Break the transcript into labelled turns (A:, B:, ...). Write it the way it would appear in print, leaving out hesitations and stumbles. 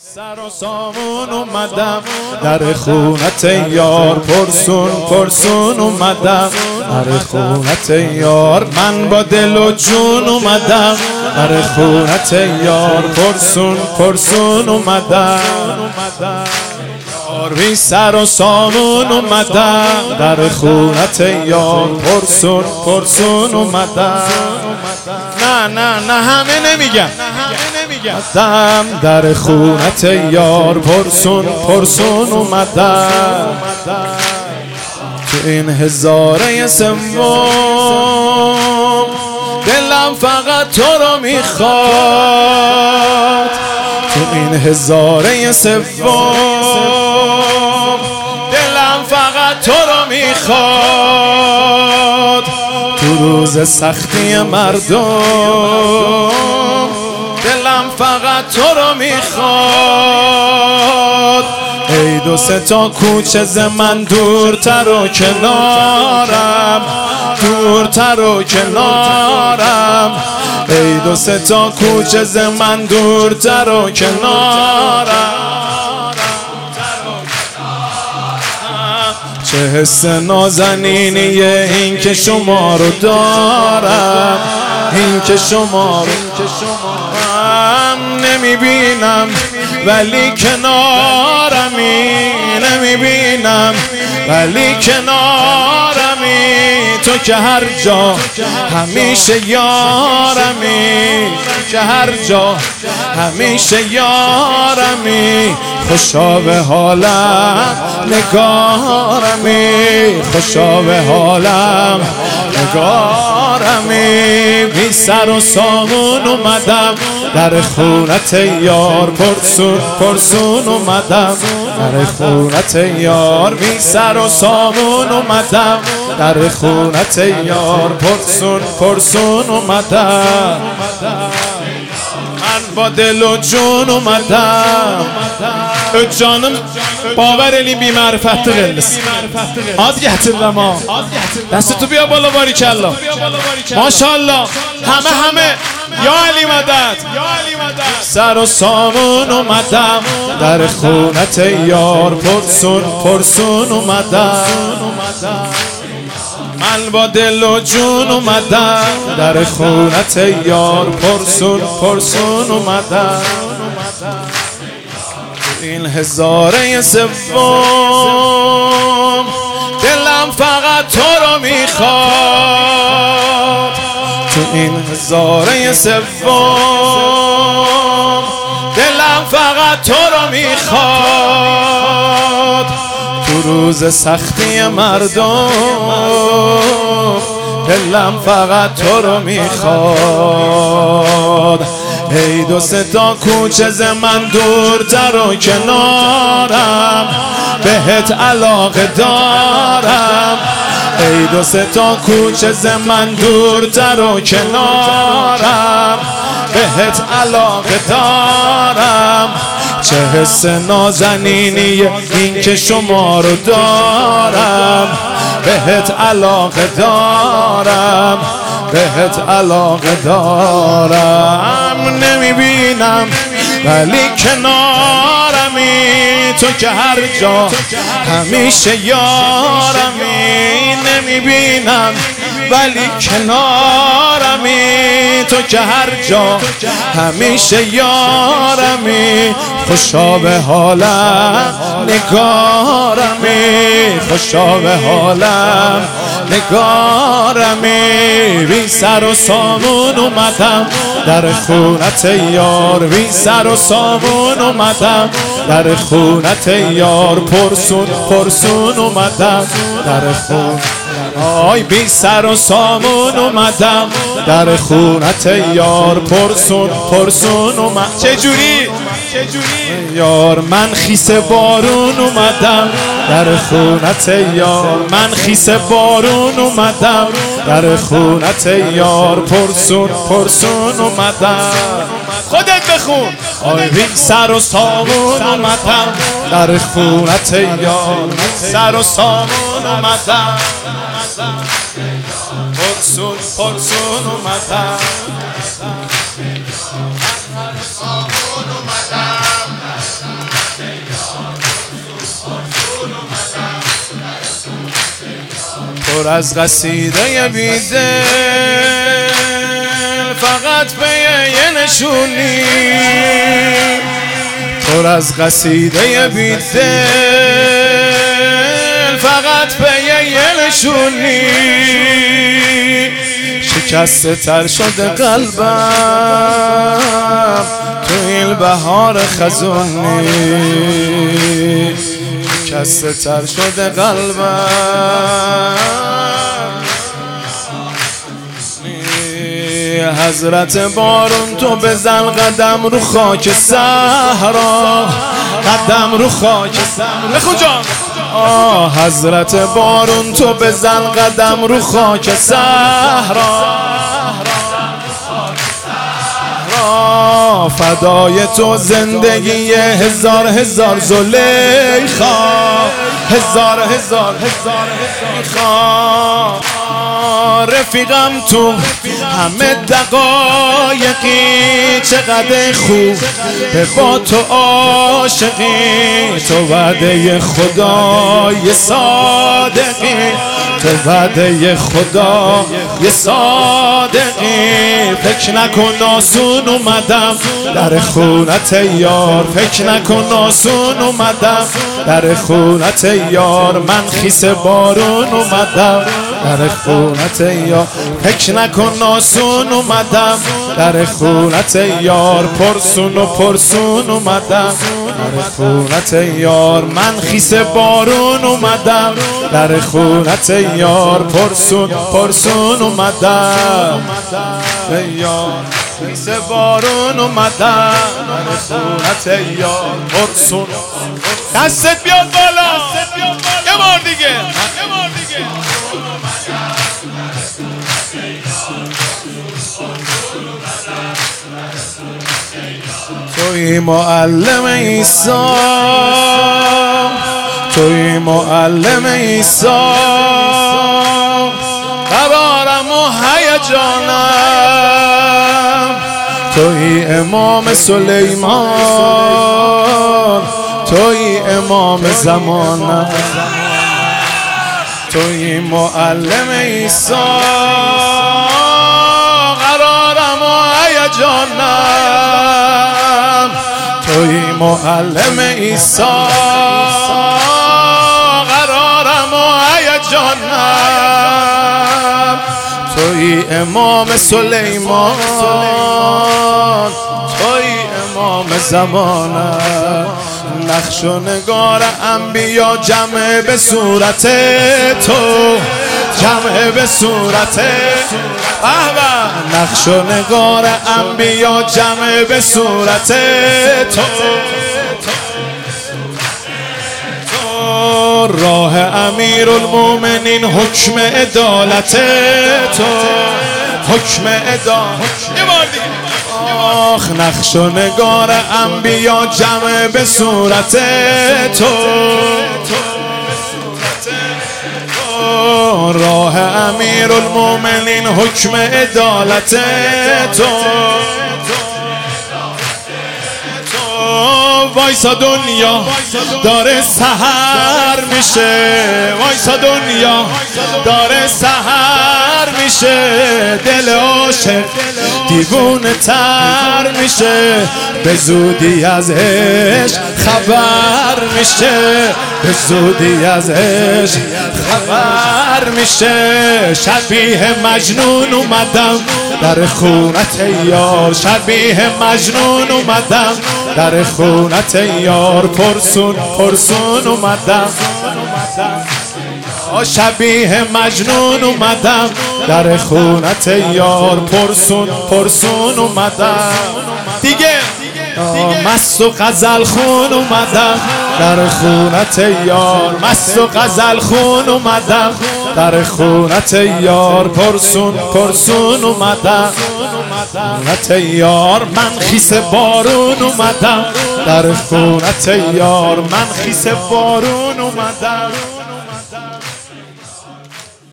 A: سر و سامون اومدم در خونت یار، پرسون پرسون اومدم در خونت یار، من با دل و جون اومدم در خونت یار، پرسون پرسون اومدم بی سر و سامون اومدم در خونت یار، پرسون پرسون اومدم. نه همه نمیگم در خونت یار، پرسون پرسون اومدم. تو این هزاره سوم دلم فقط تو رو میخواد، تو این هزاره سوم دلم فقط تو رو میخواد. تو روز سختی مردم دلم فقط تو رو میخواد. ای دو سه تا کوچه ز من دورتر و کنارم، دورتر و کنارم. ای دو سه تا کوچه ز من دورتر و کنارم. چه حس نازنینیه این که شما رو دارم، این که شما رو نمیبینم ولی کنارمی، نمیبینم ولی کنارمی. تو که هر جا همیشه یارمی، که هر جا همیشه یارمی. خوشا به حالم نگارمی، خوشا به حالم نگارمی. بی سر و سامون اومدم در خونت یار، پرسون پرسون اومدم در خونت یار. بی سر و سامون اومدم در خونت یار، پرسون پرسون اومدم. من با دل و جون اومدم. جانم باورلیم بی معرفت قلس آد گهترم دست تو بیا بالا باریکالله ماشاءالله. همه یا علی مدد. سر و سامون اومدم در خونت یار، پرسون پرسون اومدم. من با دل و جون اومدم در خونت یار، پرسون پرسون اومدم. این هزاره سوم دلم فقط تو رو میخواد، تو این هزاره سوم دلم فقط تو رو میخواد. تو روز سختی مردم دلم فقط تو رو میخواد. ای دو سه تا کوچه ز من دورتر و کنارم، بهت علاقه دارم. ای دو سه تا کوچه ز من دورتر و کنارم، بهت علاقه دارم. چه حس نازنینیه این که شما رو دارم، بهت علاقه دارم، بهت علاقه دارم. نمیبینم ولی کنارمی، تو که هر جا همیشه یارمی. نمیبینم ولی کنارمی، تو که هر جا همیشه یارمی. خوشا به حالم نگارمی، خوشا به حالم نگارمی. بی سر و سامون اومدم در خونت یار، بی سر و سامون اومدم در خونت یار، پرسون پرسون اومدم در خون. آی بی سر و سامون اومدم در خونت یار، پرسون پرسون اومدم. چجوری یار من خیس بارون اومدم در خونت یار، من خیس بارون اومدم در خونت یار، پرسون پرسون اومدم. خودت بخون. آی بی سر و سامون اومدم در خونت یار، سر و سامون اومدم پرسون پرسون اومدم. پر از قصیده بیدل فقط به یه نشونی، پر از قصیده بیدل فقط به یه نشونی. شکسته تر شده قلبم تو این بهار خزونی، شکسته تر شده قلبم. حضرت بارون تو بزن قدم رو خاک صحرا، قدم رو خاک صحرا. بخون جان. حضرت بارون تو بزن قدم رو خاک صحرا، فدای تو زندگی هزار هزار زلیخا، هزار هزار زلیخا. رفیقم تو همه دقایقی، چقدر خوب به با تو عاشقی. تو وعده خدای صادقی، تو وعده خدای صادقی. فکر نکن آسون اومدم در خونت یار، فکر نکن آسون اومدم در خونت یار. من خیس بارون اومدم در خونت یار، فکر نکن آسون اومدم در خونت یار. پرسون و پرسون اومدم در خونت یار. من خیس بارون اومدم در خونت یار. پرسون پرسون اومدم یار، خیس بارون اومدم در خونت یار. پرسون. دستت بیاد بالا یه بار دیگه. توی معلم عیسی، توی معلم عیسی. قرارم و هیجانم توی امام سلیمان، توی امام زمانم. توی معلم عیسی قرارم و هیجانم، توی معلم عیسی قرارم و هیجانم. توی امام سلیمان، توی امام زمانم. نقش و نگار انبیا جمع به صورت تو، جمع به صورت. نقش و نگار انبیا جمع به صورت تو. راه امیرالمومنین حکم عدالت تو، حکم عدالت. آخ نقش و نگار انبیا جمع به صورت تو. راه امیرالمومنین حکم عدالت تو. وایسا دنیا داره سحر میشه، وایسا دنیا داره سحر میشه. دل عاشق دیوونه تر میشه، به زودی از عشق خبر میشه، به زودی از عشق خبر میشه. شبیه مجنون اومدم در خونت یار، شبیه مجنون اومدم در خونت یار. پرسون پرسون اومدم، شبیه مجنون اومدم در خونت یار. پرسون پرسون اومدم دیگه. مست و غزل خون اومدم در خونت یار، مست و غزل خون اومدم در خونت یار. پرسون پرسون اومدم خونت یار. من خیس بارون اومدم در خونت یار، من خیس بارون اومدم.